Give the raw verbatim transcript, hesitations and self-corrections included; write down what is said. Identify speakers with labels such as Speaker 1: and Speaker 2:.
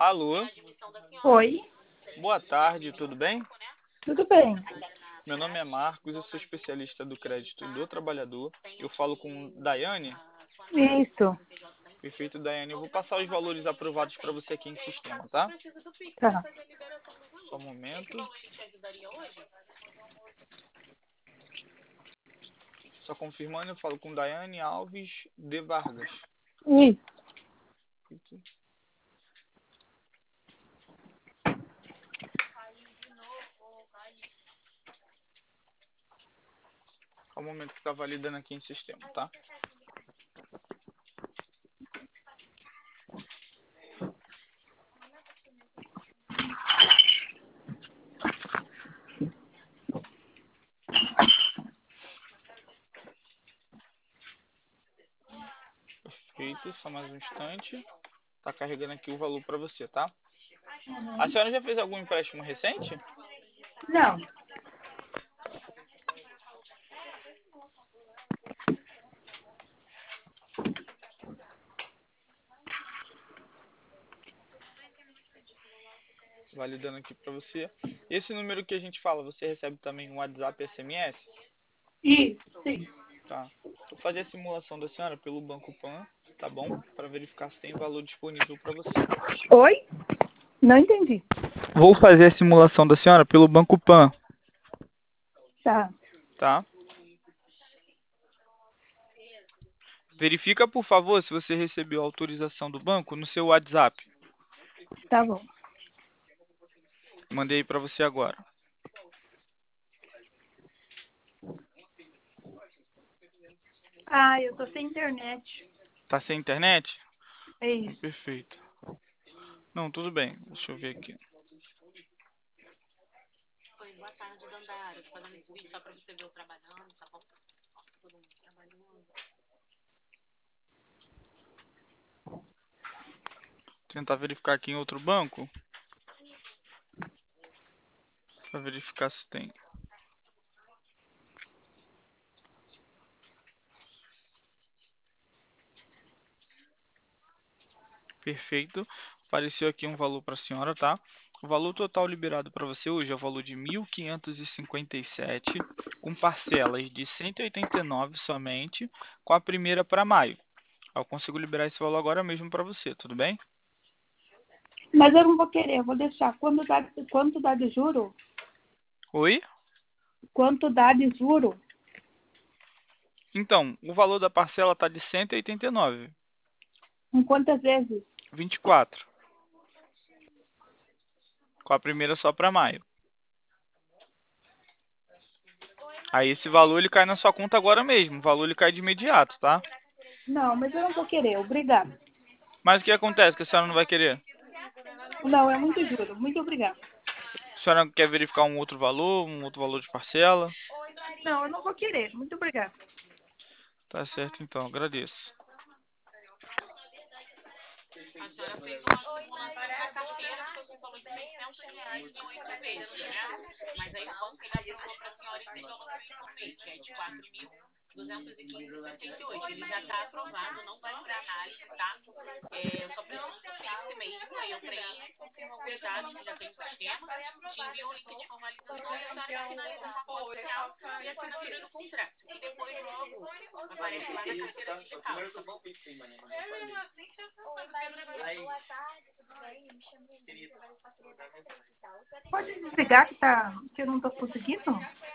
Speaker 1: Alô,
Speaker 2: Oi,
Speaker 1: boa tarde, tudo bem?
Speaker 2: tudo bem?
Speaker 1: Meu nome é Marcos, eu sou especialista do crédito do trabalhador. Eu falo com Daiane.
Speaker 2: Isso,
Speaker 1: Perfeito, Daiane. Eu vou passar os valores aprovados para você aqui em sistema, tá?
Speaker 2: tá.
Speaker 1: Só um momento. Só confirmando, eu falo com Daiane Alves de Vargas.
Speaker 2: Isso,
Speaker 1: Só um momento que está validando aqui em sistema, tá? Perfeito, só mais um instante. Tá carregando aqui o valor para você, tá? A senhora já fez algum empréstimo recente?
Speaker 2: não,
Speaker 1: Validando aqui para você. Esse número que a gente fala, você recebe também um WhatsApp e S M S?
Speaker 2: isso, sim.
Speaker 1: Tá. Vou fazer a simulação da senhora pelo Banco Pan, tá bom? Para verificar se tem valor disponível para você.
Speaker 2: Oi? Não entendi.
Speaker 1: Vou fazer a simulação da senhora pelo Banco Pan,
Speaker 2: Tá,
Speaker 1: tá? Verifica, por favor, se você recebeu a autorização do banco no seu WhatsApp.
Speaker 2: tá bom.
Speaker 1: Mandei para você agora.
Speaker 2: Ah, eu tô sem internet.
Speaker 1: Tá sem internet?
Speaker 2: É isso.
Speaker 1: Perfeito. Não, tudo bem. Deixa eu ver aqui. Tentar verificar aqui em outro banco. Para verificar se tem. Perfeito. Apareceu aqui um valor para a senhora, tá? O valor total liberado para você hoje é o valor de mil quinhentos e cinquenta e sete, com parcelas de cento e oitenta e nove somente, com a primeira para maio. Eu consigo liberar esse valor agora mesmo para você, tudo bem?
Speaker 2: Mas eu não vou querer, eu vou deixar. Quanto dá, quanto dá de juro?
Speaker 1: Oi?
Speaker 2: Quanto dá de juro?
Speaker 1: Então, o valor da parcela está de cento e oitenta e nove,
Speaker 2: Em quantas vezes?
Speaker 1: vinte e quatro, com a primeira só para maio. Aí esse valor ele cai na sua conta agora mesmo, o valor ele cai de imediato, tá?
Speaker 2: Não, mas eu não vou querer, obrigada.
Speaker 1: Mas o que acontece que a senhora não vai querer?
Speaker 2: Não, é muito juro, muito obrigada.
Speaker 1: A senhora quer verificar um outro valor, um outro valor de parcela?
Speaker 2: Não, eu não vou querer, muito obrigada.
Speaker 1: Tá certo então, agradeço.
Speaker 2: Pode desligar que, tá, que eu não tô conseguindo?